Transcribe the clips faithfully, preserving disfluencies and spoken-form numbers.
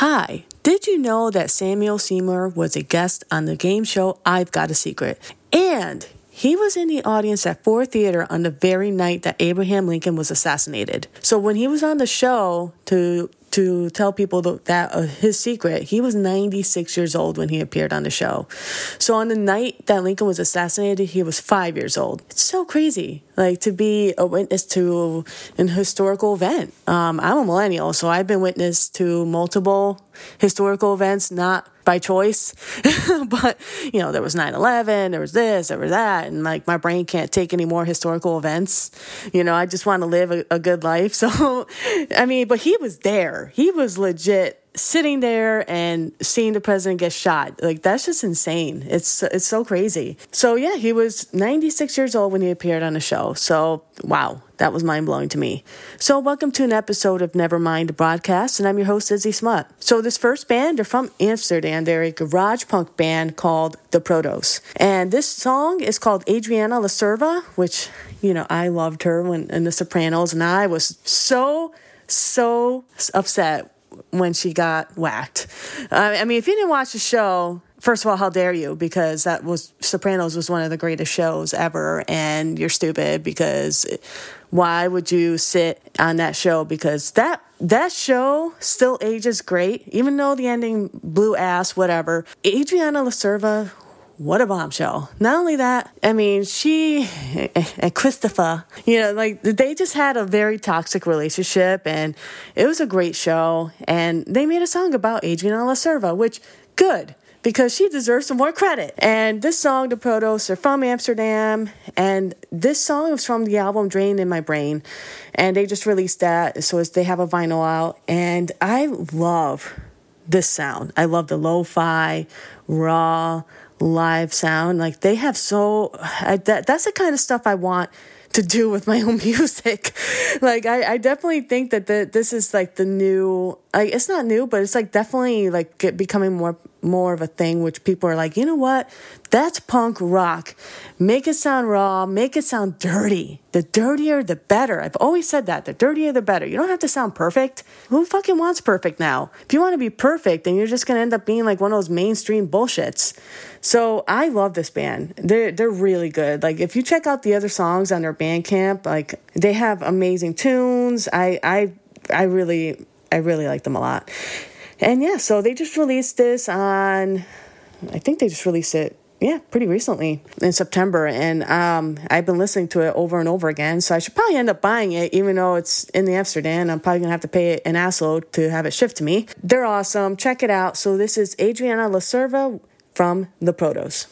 Hi, did you know that Samuel Seymour was a guest on the game show I've Got a Secret? And he was in the audience at Ford Theater on the very night that Abraham Lincoln was assassinated. So when he was on the show to to tell people that uh, his secret, he was ninety-six years old when he appeared on the show. So on the night that Lincoln was assassinated, he was five years old. It's so crazy, like, to be a witness to an historical event. Um, I'm a millennial, so I've been witness to multiple historical events, not by choice, but, you know, there was nine eleven, there was this, there was that, and, like, my brain can't take any more historical events. You know, I just want to live a, a good life. So, I mean, but he was there. He was legit sitting there and seeing the president get shot. Like, that's just insane. It's it's so crazy. So, yeah, he was ninety-six years old when he appeared on the show. So, wow, that was mind-blowing to me. So, welcome to an episode of Nevermind the Broadcast, and I'm your host, Izzy Smut. So, this first band, they're from Amsterdam. They're a garage punk band called The Protos. And this song is called Adriana Lacerva, which, you know, I loved her when in The Sopranos, and I was so, so upset when she got whacked. Uh, I mean, if you didn't watch the show, first of all, how dare you? Because that was, Sopranos was one of the greatest shows ever, and you're stupid because why would you sit on that show? Because that that show still ages great, even though the ending blew ass, whatever. Adriana Lacerva, what a bombshell. Not only that, I mean, she and Christopher, you know, like, they just had a very toxic relationship, and it was a great show. And they made a song about Adriana Lacerva, which, good, because she deserves some more credit. And this song, The Protos, are from Amsterdam, and this song is from the album Drain in My Brain, and they just released that, so they have a vinyl out, and I love this sound. I love the lo-fi, raw, live sound. Like, they have so I, that that's the kind of stuff I want to do with my own music. Like, I, I definitely think that the, this is like the new, like, it's not new, but it's like definitely like get, becoming more more of a thing, which people are like, you know what, that's punk rock. Make it sound raw, make it sound dirty. The dirtier the better. I've always said that. The dirtier the better. You don't have to sound perfect. Who fucking wants perfect now? If you want to be perfect, then you're just gonna end up being like one of those mainstream bullshits. So I love this band. They're they're really good. Like, if you check out the other songs on their Bandcamp, like, they have amazing tunes. I I I really I really like them a lot. And yeah, so they just released this on, I think they just released it, yeah, pretty recently in September. And um, I've been listening to it over and over again. So I should probably end up buying it, even though it's in the Amsterdam. I'm probably going to have to pay an assload to have it shipped to me. They're awesome. Check it out. So this is Adriana Lacerva from The Protos.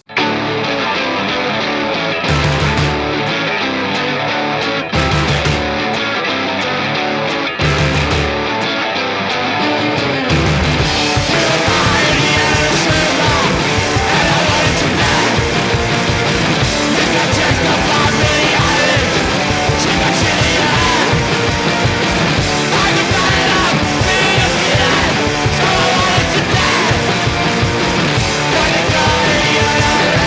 When the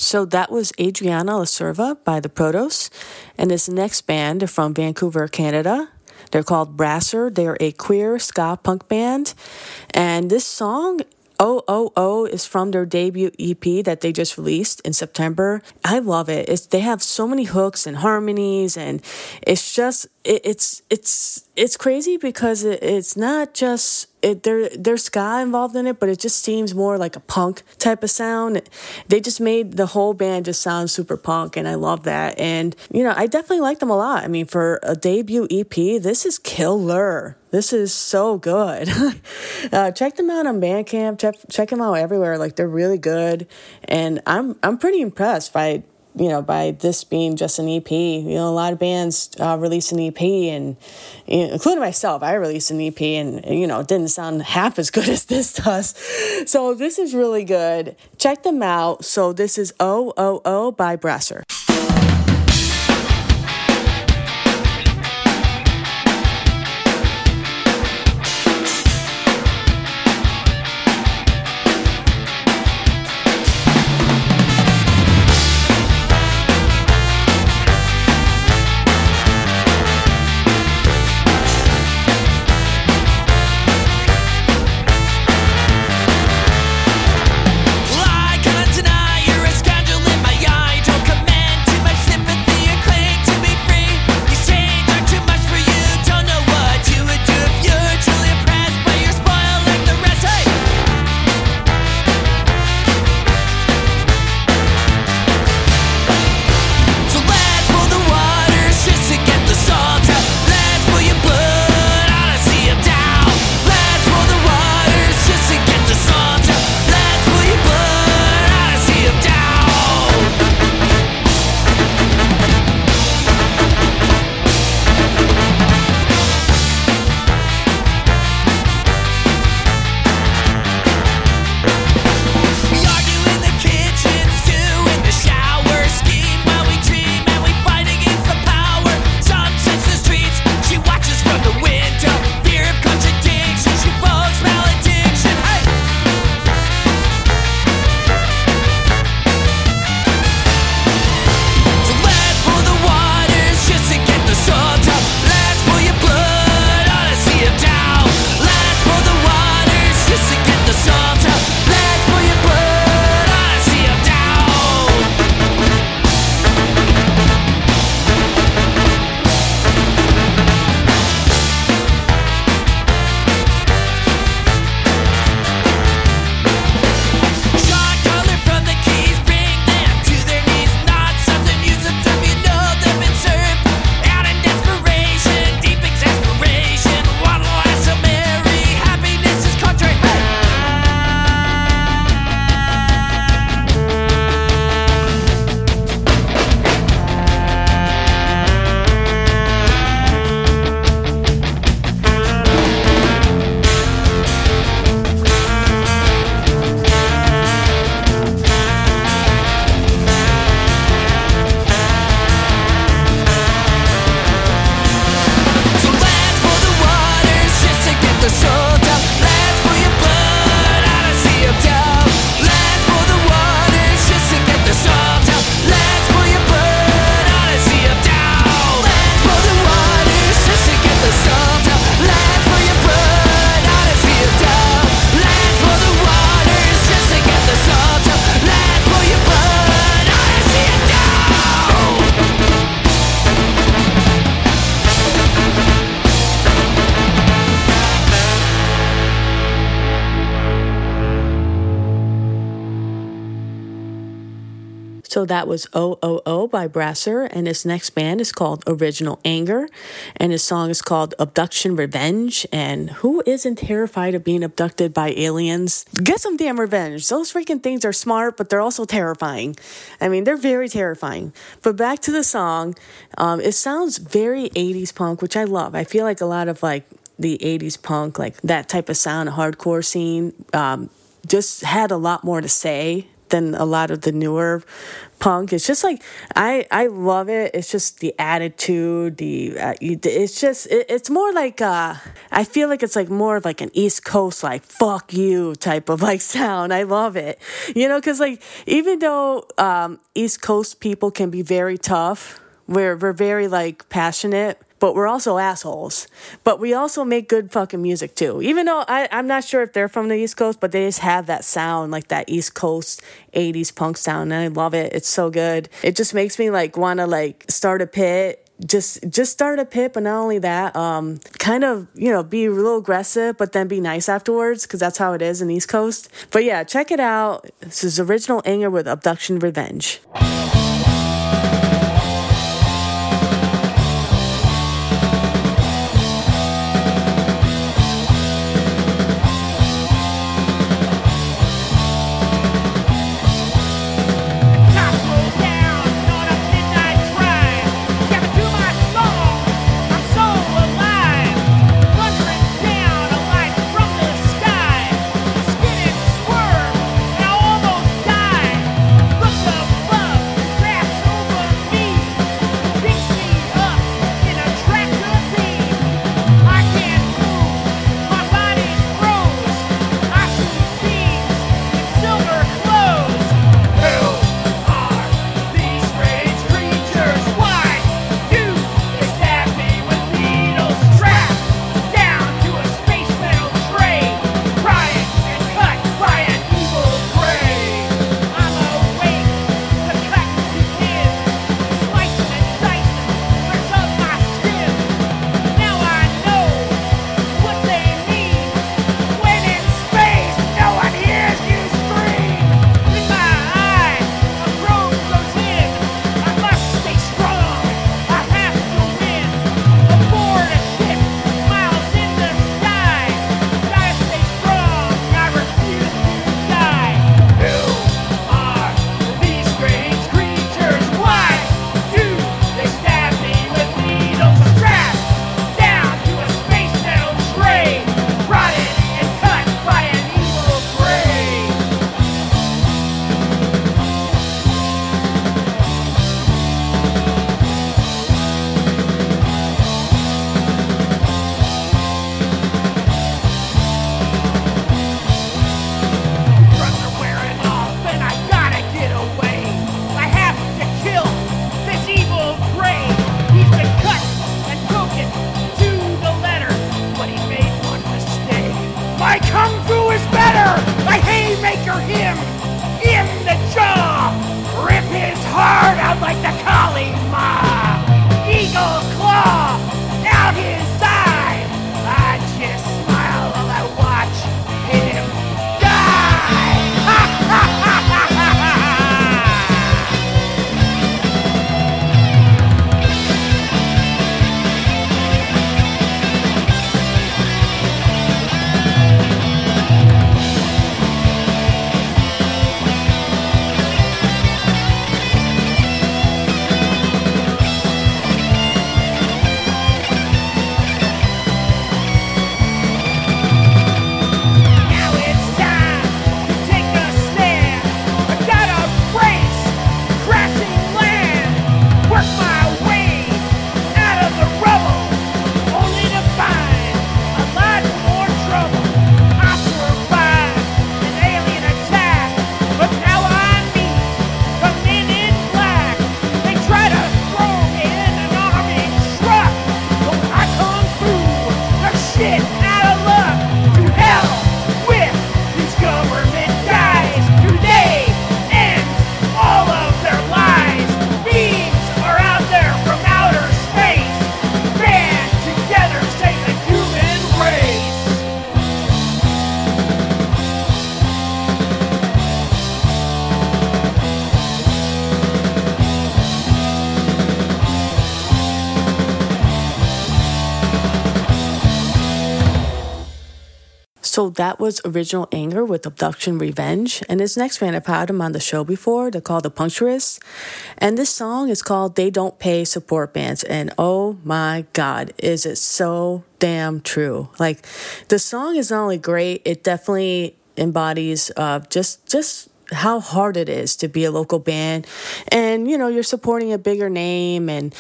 So that was Adriana La Serva by the Protos. And this next band are from Vancouver, Canada. They're called Brasser. They're a queer ska punk band. And this song, O O O, is from their debut E P that they just released in September. I love it. It's, they have so many hooks and harmonies, and it's just, it, it's, it's, it's crazy because it, it's not just, it, there, there's ska involved in it, but it just seems more like a punk type of sound. They just made the whole band just sound super punk, and I love that. And, you know, I definitely like them a lot. I mean, for a debut E P, this is killer. This is so good. uh, check them out on Bandcamp. Check, check them out everywhere. Like, they're really good. And I'm, I'm pretty impressed by, you know, by this being just an E P. You know, a lot of bands uh, release an E P, and you know, including myself, I released an E P, and, you know, it didn't sound half as good as this does. So this is really good. Check them out. So this is O O O by Brasser. So that was O O O by Brasser, and his next band is called Original Anger, and his song is called Abduction Revenge. And who isn't terrified of being abducted by aliens? Get some damn revenge. Those freaking things are smart, but they're also terrifying. I mean, they're very terrifying. But back to the song, um, it sounds very eighties punk, which I love. I feel like a lot of like the eighties punk, like that type of sound, hardcore scene, um, just had a lot more to say than a lot of the newer punk. It's just like I I love it. It's just the attitude, the uh, it's just it, it's more like uh I feel like it's like more of like an East Coast like fuck you type of like sound. I love it, you know, because like even though um East Coast people can be very tough, we're we're very like passionate, but we're also assholes. But we also make good fucking music too. Even though I, I'm not sure if they're from the East Coast, but they just have that sound, like that East Coast eighties punk sound, and I love it. It's so good. It just makes me like want to like start a pit. Just just start a pit, but not only that, um, kind of, you know, be a little aggressive, but then be nice afterwards, because that's how it is in the East Coast. But yeah, check it out. This is Original Anger with Abduction Revenge. So that was Original Anger with Abduction Revenge. And this next band, I've had them on the show before. They're called The Puncturists. And this song is called They Don't Pay Support Bands. And oh my God, is it so damn true. Like, the song is not only great, it definitely embodies uh, just, just how hard it is to be a local band, and you know you're supporting a bigger name, and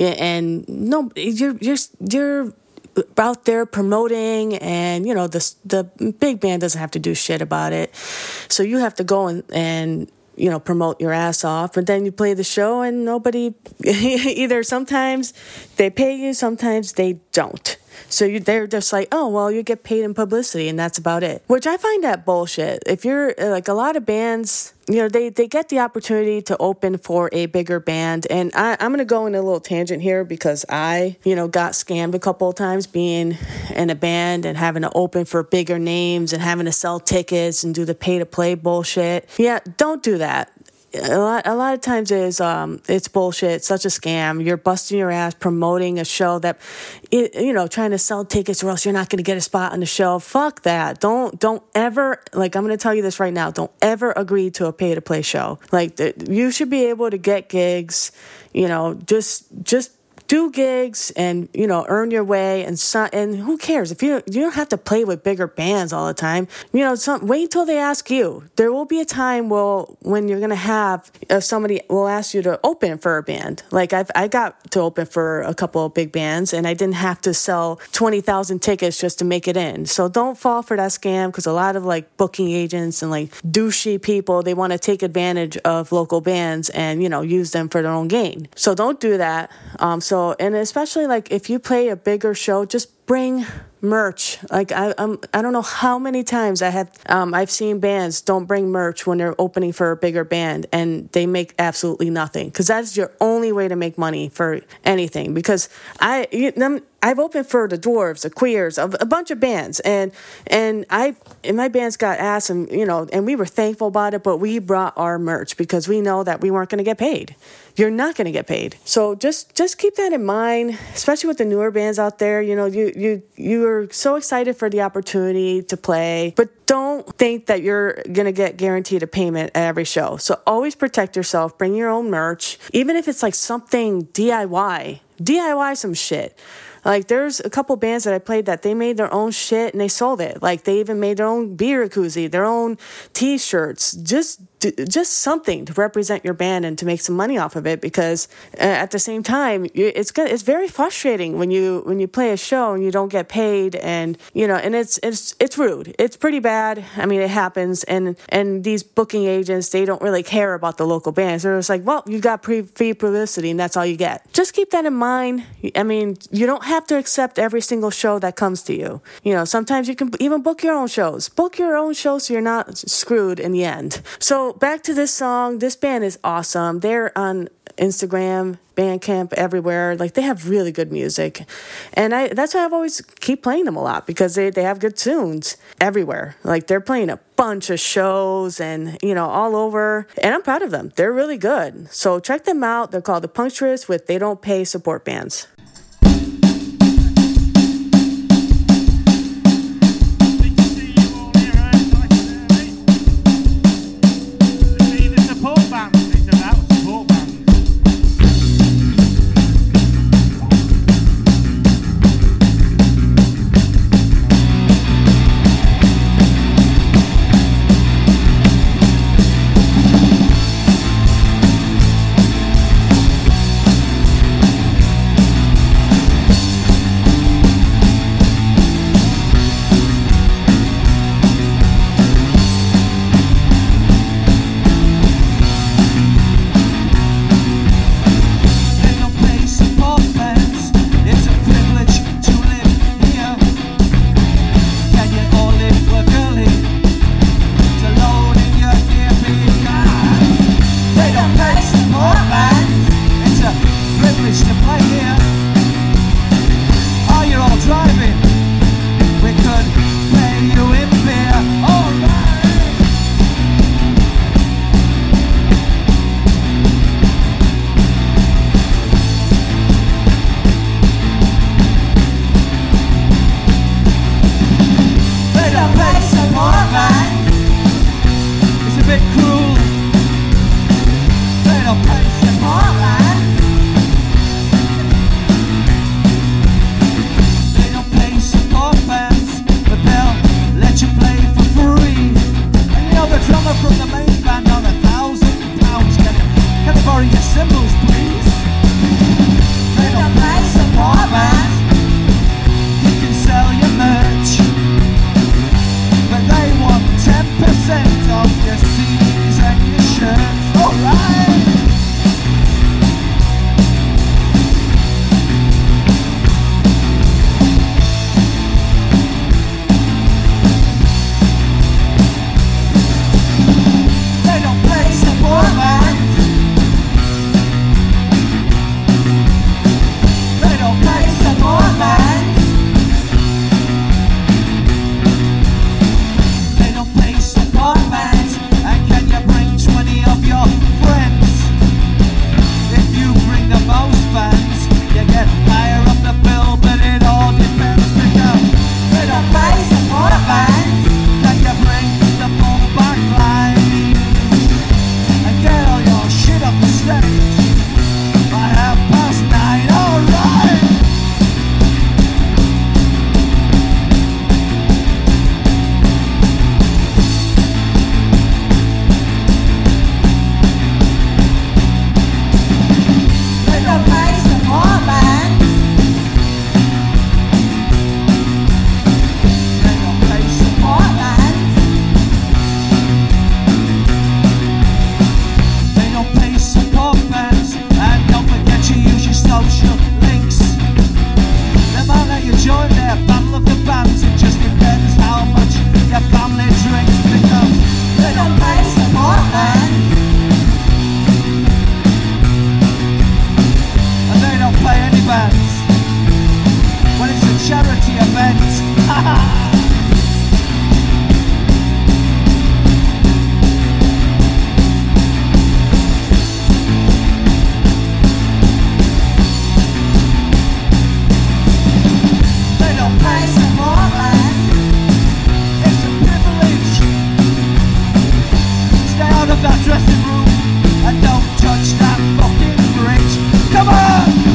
and no, you're you're you're out there promoting, and you know the the big band doesn't have to do shit about it, so you have to go and and you know promote your ass off, but then you play the show and nobody either sometimes they pay you, sometimes they don't. So you, they're just like, oh, well, you get paid in publicity and that's about it. Which I find that bullshit. If you're like a lot of bands, you know, they, they get the opportunity to open for a bigger band. And I, I'm going to go in a little tangent here because I, you know, got scammed a couple of times being in a band and having to open for bigger names and having to sell tickets and do the pay to play bullshit. Yeah, don't do that. A lot, a lot of times is um, it's bullshit. It's such a scam. You're busting your ass promoting a show that, it, you know, trying to sell tickets or else you're not going to get a spot on the show. Fuck that. Don't, don't ever, like, I'm going to tell you this right now. Don't ever agree to a pay to play show. Like, you should be able to get gigs, you know, just, just, do gigs and, you know, earn your way, and so, and who cares if you you don't have to play with bigger bands all the time. You know, some, wait until they ask you. There will be a time will when you're gonna have if somebody will ask you to open for a band. Like I've I got to open for a couple of big bands, and I didn't have to sell twenty thousand tickets just to make it in. So don't fall for that scam, because a lot of like booking agents and like douchey people, they want to take advantage of local bands and, you know, use them for their own gain. So don't do that. Um, so So, and especially like if you play a bigger show, just bring merch. Like I, um, I don't know how many times I have, um, I've seen bands don't bring merch when they're opening for a bigger band, and they make absolutely nothing, because that's your only way to make money for anything. Because I, you, them, I've opened for the Dwarves, the Queers, a, a bunch of bands, and and I and my bands got asked, and you know, and we were thankful about it, but we brought our merch because we know that we weren't going to get paid. You're not going to get paid. So just just keep that in mind, especially with the newer bands out there. You know, you you you're so excited for the opportunity to play, but don't think that you're going to get guaranteed a payment at every show. So always protect yourself. Bring your own merch, even if it's like something D I Y. D I Y some shit. Like, there's a couple bands that I played that they made their own shit and they sold it. Like, they even made their own beer koozie, their own T-shirts, just just something to represent your band and to make some money off of it. Because uh, at the same time, it's good. It's very frustrating when you when you play a show and you don't get paid, and you know, and it's it's it's rude. It's pretty bad. I mean, it happens, and and these booking agents, they don't really care about the local bands. They're just like, well, you got pre- free publicity, and that's all you get. Just keep that in mind. I mean, you don't have to accept every single show that comes to you. You know, sometimes you can even book your own shows. Book your own shows so you're not screwed in the end. So back to this song. This band is awesome. They're on Instagram, Bandcamp, everywhere. Like, they have really good music, and I that's why I've always keep playing them a lot, because they, they have good tunes everywhere. Like, they're playing a bunch of shows and, you know, all over, and I'm proud of them. They're really good. So check them out. They're called The Punctuist with They Don't Pay Support Bands. dressing room and don't touch that fucking fridge. Come on!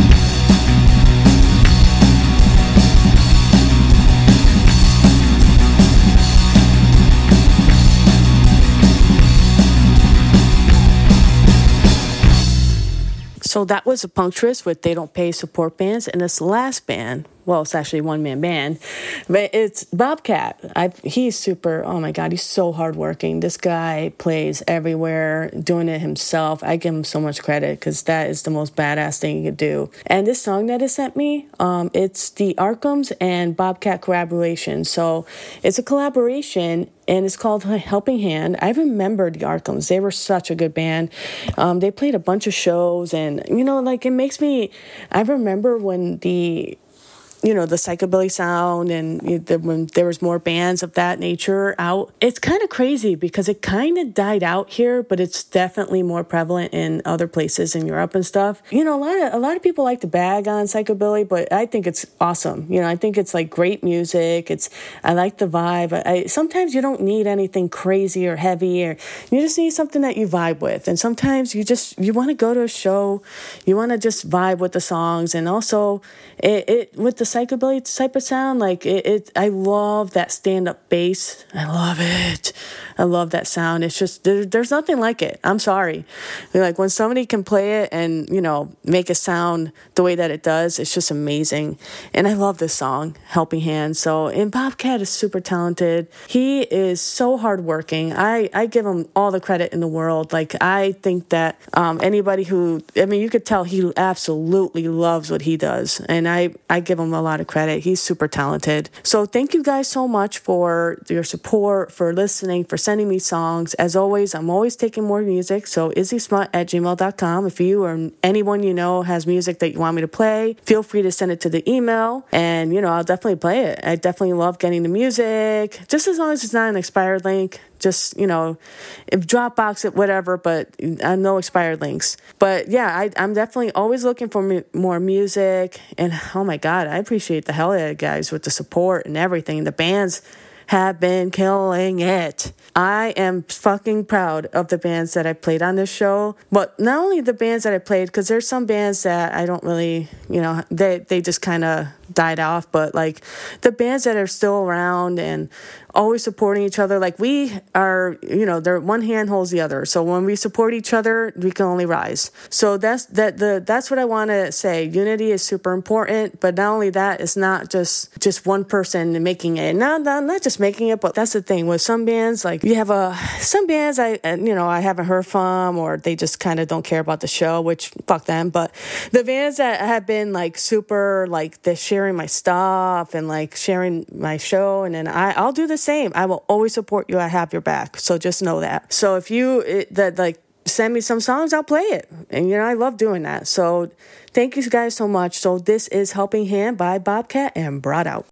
So that was a Puncturist with They Don't Pay Support Bands. And this last band, well, it's actually a one-man band, but it's Bobcat. I've, he's super, oh my God, he's so hardworking. This guy plays everywhere, doing it himself. I give him so much credit because that is the most badass thing he could do. And this song that he sent me, um, it's the Arkhams and Bobcat collaboration. So it's a collaboration, and it's called Helping Hand. I remember the Arkhams. They were such a good band. Um, they played a bunch of shows, and, you know, like, it makes me, I remember when the, you know, the psychobilly sound and you know, the, when there was more bands of that nature out. It's kind of crazy because it kind of died out here, but it's definitely more prevalent in other places in Europe and stuff. You know, a lot of a lot of people like to bag on psychobilly, but I think it's awesome. You know, I think it's like great music. It's I like the vibe. I, sometimes you don't need anything crazy or heavy, or you just need something that you vibe with. And sometimes you just you want to go to a show, you want to just vibe with the songs, and also it, it with the psychobilly type of sound, like it, it I love that stand-up bass. I love it. I love that sound. It's just there, there's nothing like it. I'm sorry. Like when somebody can play it and, you know, make it sound the way that it does, it's just amazing. And I love this song, Helping Hand. So, and Bobcat is super talented. He is so hardworking. I, I give him all the credit in the world. Like, I think that um, anybody who, I mean, you could tell he absolutely loves what he does. And I, I give him a lot of credit. He's super talented. So thank you guys so much for your support, for listening, for sending me songs. As always, I'm always taking more music. So izzysmut at gmail dot com. If you or anyone you know has music that you want me to play, feel free to send it to the email. And, you know, I'll definitely play it. I definitely love getting the music, just as long as it's not an expired link. Just, you know, if Dropbox it, whatever, but uh, no expired links. But yeah, I, I'm definitely always looking for mu- more music. And oh my God, I appreciate the hell out of you guys with the support and everything. The bands have been killing it. I am fucking proud of the bands that I played on this show. But not only the bands that I played, because there's some bands that I don't really, you know, they, they just kind of died off, but like the bands that are still around and always supporting each other, like we are, you know, they're one hand holds the other. So when we support each other, we can only rise. So that's that the that's what I want to say. Unity is super important, but not only that, it's not just just one person making it. Not not, not just making it, but that's the thing with some bands. Like you have a some bands I you know I haven't heard from, or they just kind of don't care about the show, which fuck them. But the bands that have been like super like they share my stuff and like sharing my show, and then I, I'll do the same. I will always support you. I have your back. So just know that. So if you it, that like send me some songs, I'll play it. And you know, I love doing that. So thank you guys so much. So this is Helping Hand by Bobcat and Brought Out.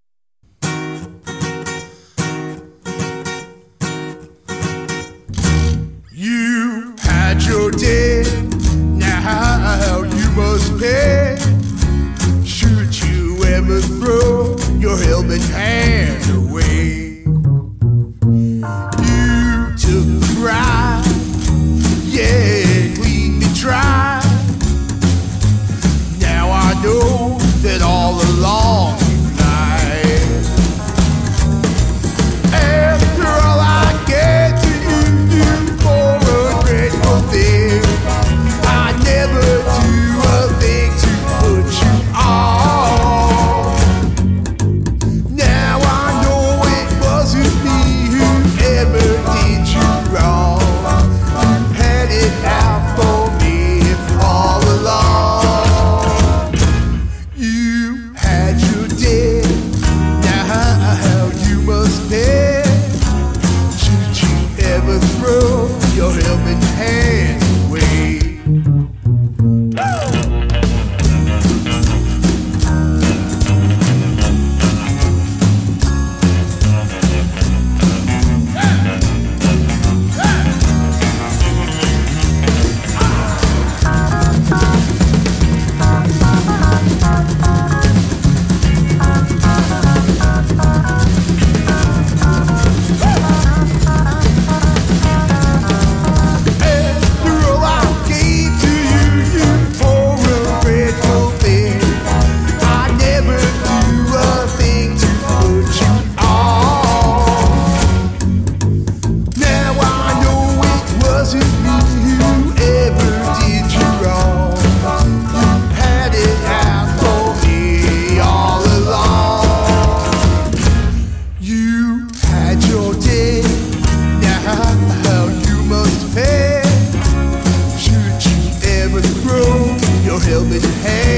You had your day, now you must pay. Should you ever throw your helping hand away? You took the ride, yeah, clean me dry. Now I know that all along you lied. in hand.